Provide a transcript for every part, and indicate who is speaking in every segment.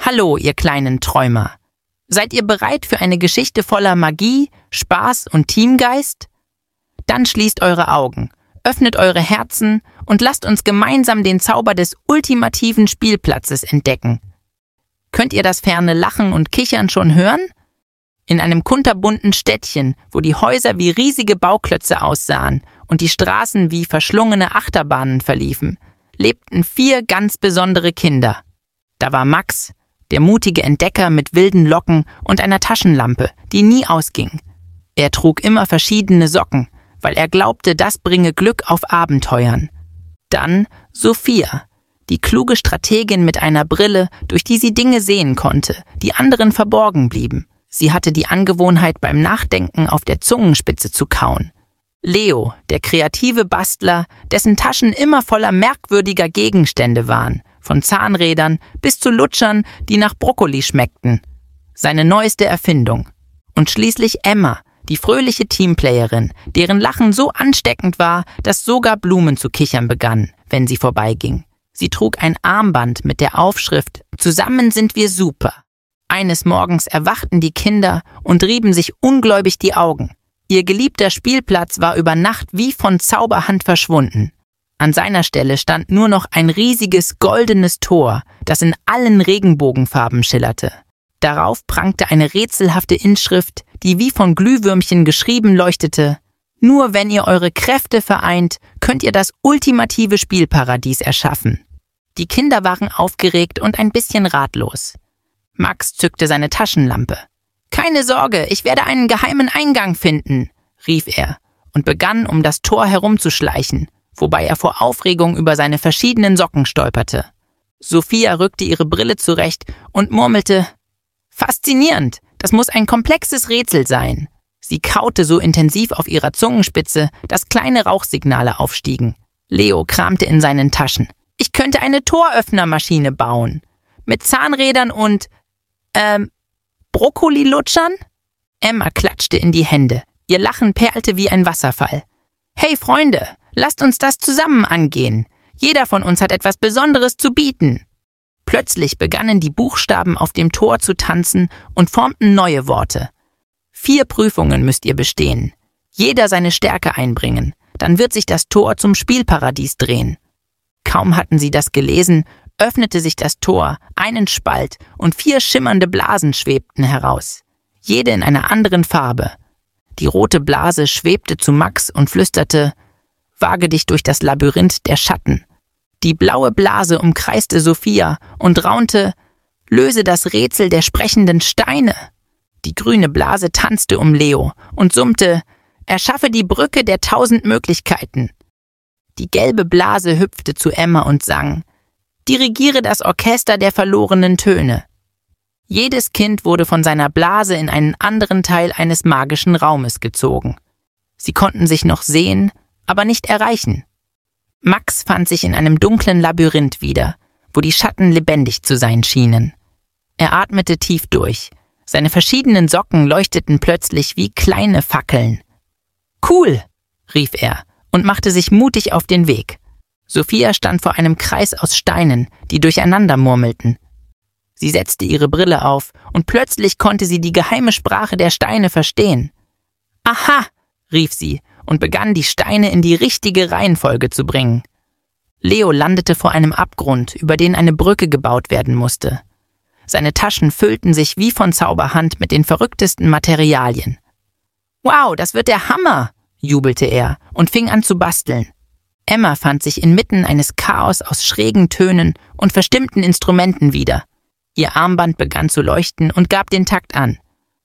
Speaker 1: Hallo, ihr kleinen Träumer. Seid ihr bereit für eine Geschichte voller Magie, Spaß und Teamgeist? Dann schließt eure Augen, öffnet eure Herzen und lasst uns gemeinsam den Zauber des ultimativen Spielplatzes entdecken. Könnt ihr das ferne Lachen und Kichern schon hören? In einem kunterbunten Städtchen, wo die Häuser wie riesige Bauklötze aussahen und die Straßen wie verschlungene Achterbahnen verliefen, lebten 4 ganz besondere Kinder. Da war Max, der mutige Entdecker mit wilden Locken und einer Taschenlampe, die nie ausging. Er trug immer verschiedene Socken, weil er glaubte, das bringe Glück auf Abenteuern. Dann Sophia, die kluge Strategin mit einer Brille, durch die sie Dinge sehen konnte, die anderen verborgen blieben. Sie hatte die Angewohnheit, beim Nachdenken auf der Zungenspitze zu kauen. Leo, der kreative Bastler, dessen Taschen immer voller merkwürdiger Gegenstände waren, von Zahnrädern bis zu Lutschern, die nach Brokkoli schmeckten. Seine neueste Erfindung. Und schließlich Emma, die fröhliche Teamplayerin, deren Lachen so ansteckend war, dass sogar Blumen zu kichern begannen, wenn sie vorbeiging. Sie trug ein Armband mit der Aufschrift »Zusammen sind wir super«. Eines Morgens erwachten die Kinder und rieben sich ungläubig die Augen. Ihr geliebter Spielplatz war über Nacht wie von Zauberhand verschwunden. An seiner Stelle stand nur noch ein riesiges goldenes Tor, das in allen Regenbogenfarben schillerte. Darauf prangte eine rätselhafte Inschrift, die wie von Glühwürmchen geschrieben leuchtete: »Nur wenn ihr eure Kräfte vereint, könnt ihr das ultimative Spielparadies erschaffen.« Die Kinder waren aufgeregt und ein bisschen ratlos. Max zückte seine Taschenlampe. »Keine Sorge, ich werde einen geheimen Eingang finden«, rief er und begann, um das Tor herumzuschleichen, wobei er vor Aufregung über seine verschiedenen Socken stolperte. Sophia rückte ihre Brille zurecht und murmelte: »Faszinierend, das muss ein komplexes Rätsel sein.« Sie kaute so intensiv auf ihrer Zungenspitze, dass kleine Rauchsignale aufstiegen. Leo kramte in seinen Taschen. »Ich könnte eine Toröffnermaschine bauen. Mit Zahnrädern und, Brokkoli-Lutschern?« Emma klatschte in die Hände. Ihr Lachen perlte wie ein Wasserfall. »Hey Freunde, lasst uns das zusammen angehen. Jeder von uns hat etwas Besonderes zu bieten.« Plötzlich begannen die Buchstaben auf dem Tor zu tanzen und formten neue Worte. 4 Prüfungen müsst ihr bestehen. Jeder seine Stärke einbringen. Dann wird sich das Tor zum Spielparadies drehen. Kaum hatten sie das gelesen, öffnete sich das Tor, einen Spalt, und 4 schimmernde Blasen schwebten heraus. Jede in einer anderen Farbe. Die rote Blase schwebte zu Max und flüsterte: »Wage dich durch das Labyrinth der Schatten.« Die blaue Blase umkreiste Sophia und raunte: »Löse das Rätsel der sprechenden Steine.« Die grüne Blase tanzte um Leo und summte: »Erschaffe die Brücke der 1000 Möglichkeiten.« Die gelbe Blase hüpfte zu Emma und sang: »Dirigiere das Orchester der verlorenen Töne.« Jedes Kind wurde von seiner Blase in einen anderen Teil eines magischen Raumes gezogen. Sie konnten sich noch sehen, aber nicht erreichen. Max fand sich in einem dunklen Labyrinth wieder, wo die Schatten lebendig zu sein schienen. Er atmete tief durch. Seine verschiedenen Socken leuchteten plötzlich wie kleine Fackeln. »Cool«, rief er und machte sich mutig auf den Weg. Sophia stand vor einem Kreis aus Steinen, die durcheinander murmelten. Sie setzte ihre Brille auf und plötzlich konnte sie die geheime Sprache der Steine verstehen. »Aha«, rief sie und begann, die Steine in die richtige Reihenfolge zu bringen. Leo landete vor einem Abgrund, über den eine Brücke gebaut werden musste. Seine Taschen füllten sich wie von Zauberhand mit den verrücktesten Materialien. »Wow, das wird der Hammer«, jubelte er und fing an zu basteln. Emma fand sich inmitten eines Chaos aus schrägen Tönen und verstimmten Instrumenten wieder. Ihr Armband begann zu leuchten und gab den Takt an.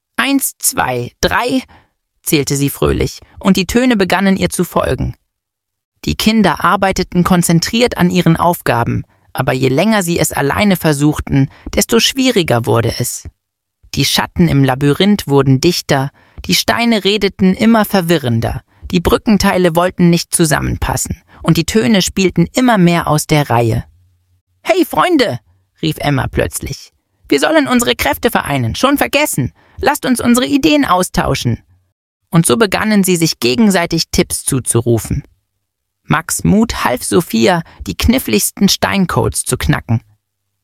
Speaker 1: 1, 2, 3, zählte sie fröhlich, und die Töne begannen ihr zu folgen. Die Kinder arbeiteten konzentriert an ihren Aufgaben, aber je länger sie es alleine versuchten, desto schwieriger wurde es. Die Schatten im Labyrinth wurden dichter, die Steine redeten immer verwirrender, die Brückenteile wollten nicht zusammenpassen und die Töne spielten immer mehr aus der Reihe. »Hey Freunde«, rief Emma plötzlich, »wir sollen unsere Kräfte vereinen, schon vergessen. Lasst uns unsere Ideen austauschen.« Und so begannen sie sich gegenseitig Tipps zuzurufen. Max Mut half Sophia, die kniffligsten Steincodes zu knacken.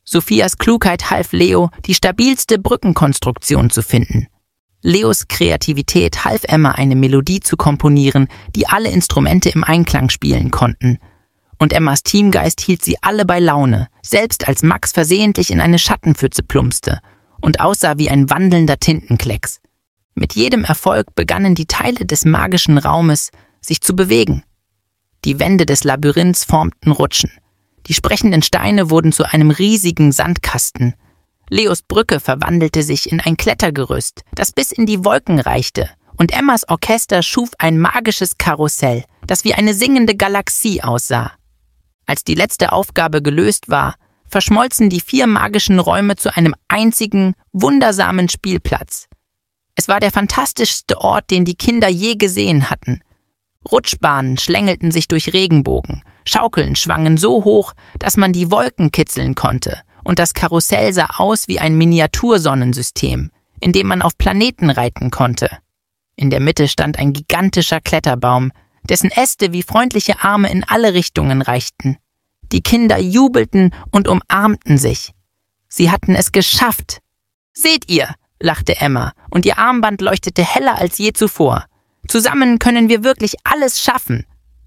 Speaker 1: Sophias Klugheit half Leo, die stabilste Brückenkonstruktion zu finden. Leos Kreativität half Emma, eine Melodie zu komponieren, die alle Instrumente im Einklang spielen konnten. Und Emmas Teamgeist hielt sie alle bei Laune, selbst als Max versehentlich in eine Schattenpfütze plumpste und aussah wie ein wandelnder Tintenklecks. Mit jedem Erfolg begannen die Teile des magischen Raumes sich zu bewegen. Die Wände des Labyrinths formten Rutschen. Die sprechenden Steine wurden zu einem riesigen Sandkasten. Leos Brücke verwandelte sich in ein Klettergerüst, das bis in die Wolken reichte, und Emmas Orchester schuf ein magisches Karussell, das wie eine singende Galaxie aussah. Als die letzte Aufgabe gelöst war, verschmolzen die 4 magischen Räume zu einem einzigen, wundersamen Spielplatz. Es war der fantastischste Ort, den die Kinder je gesehen hatten. Rutschbahnen schlängelten sich durch Regenbogen, Schaukeln schwangen so hoch, dass man die Wolken kitzeln konnte, und das Karussell sah aus wie ein Miniatursonnensystem, in dem man auf Planeten reiten konnte. In der Mitte stand ein gigantischer Kletterbaum, dessen Äste wie freundliche Arme in alle Richtungen reichten. Die Kinder jubelten und umarmten sich. Sie hatten es geschafft. »Seht ihr«, lachte Emma, und ihr Armband leuchtete heller als je zuvor. »Zusammen können wir wirklich alles schaffen.«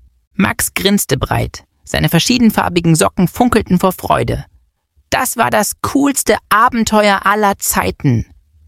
Speaker 1: Max grinste breit. Seine verschiedenfarbigen Socken funkelten vor Freude. Das war das coolste Abenteuer aller Zeiten.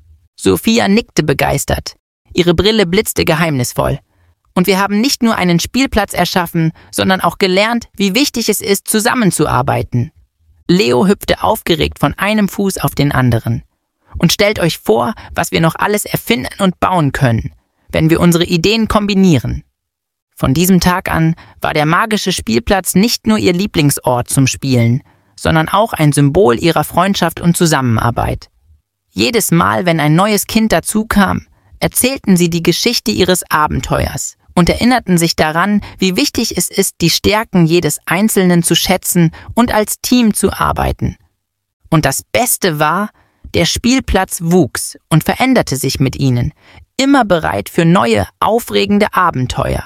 Speaker 1: Sophia nickte begeistert. Ihre Brille blitzte geheimnisvoll. Und wir haben nicht nur einen Spielplatz erschaffen, sondern auch gelernt, wie wichtig es ist, zusammenzuarbeiten. Leo hüpfte aufgeregt von einem Fuß auf den anderen. Und stellt euch vor, was wir noch alles erfinden und bauen können, wenn wir unsere Ideen kombinieren. Von diesem Tag an war der magische Spielplatz nicht nur ihr Lieblingsort zum Spielen, sondern auch ein Symbol ihrer Freundschaft und Zusammenarbeit. Jedes Mal, wenn ein neues Kind dazukam, erzählten sie die Geschichte ihres Abenteuers und erinnerten sich daran, wie wichtig es ist, die Stärken jedes Einzelnen zu schätzen und als Team zu arbeiten. Und das Beste war, der Spielplatz wuchs und veränderte sich mit ihnen, immer bereit für neue, aufregende Abenteuer.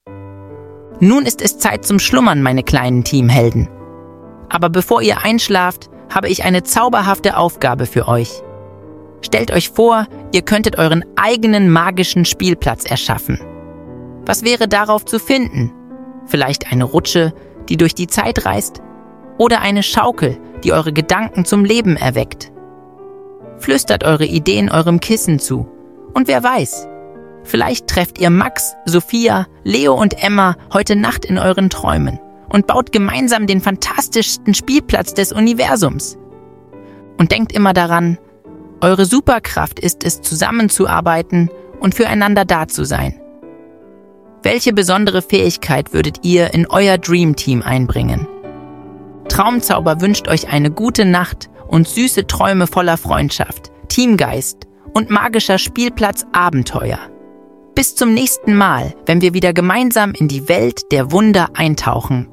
Speaker 1: Nun ist es Zeit zum Schlummern, meine kleinen Teamhelden. Aber bevor ihr einschlaft, habe ich eine zauberhafte Aufgabe für euch. Stellt euch vor, ihr könntet euren eigenen magischen Spielplatz erschaffen. Was wäre darauf zu finden? Vielleicht eine Rutsche, die durch die Zeit reist? Oder eine Schaukel, die eure Gedanken zum Leben erweckt? Flüstert eure Ideen eurem Kissen zu. Und wer weiß, vielleicht trefft ihr Max, Sophia, Leo und Emma heute Nacht in euren Träumen und baut gemeinsam den fantastischsten Spielplatz des Universums. Und denkt immer daran, eure Superkraft ist es, zusammenzuarbeiten und füreinander da zu sein. Welche besondere Fähigkeit würdet ihr in euer Dream Team einbringen? Traumzauber wünscht euch eine gute Nacht und süße Träume voller Freundschaft, Teamgeist und magischer Spielplatz-Abenteuer. Bis zum nächsten Mal, wenn wir wieder gemeinsam in die Welt der Wunder eintauchen.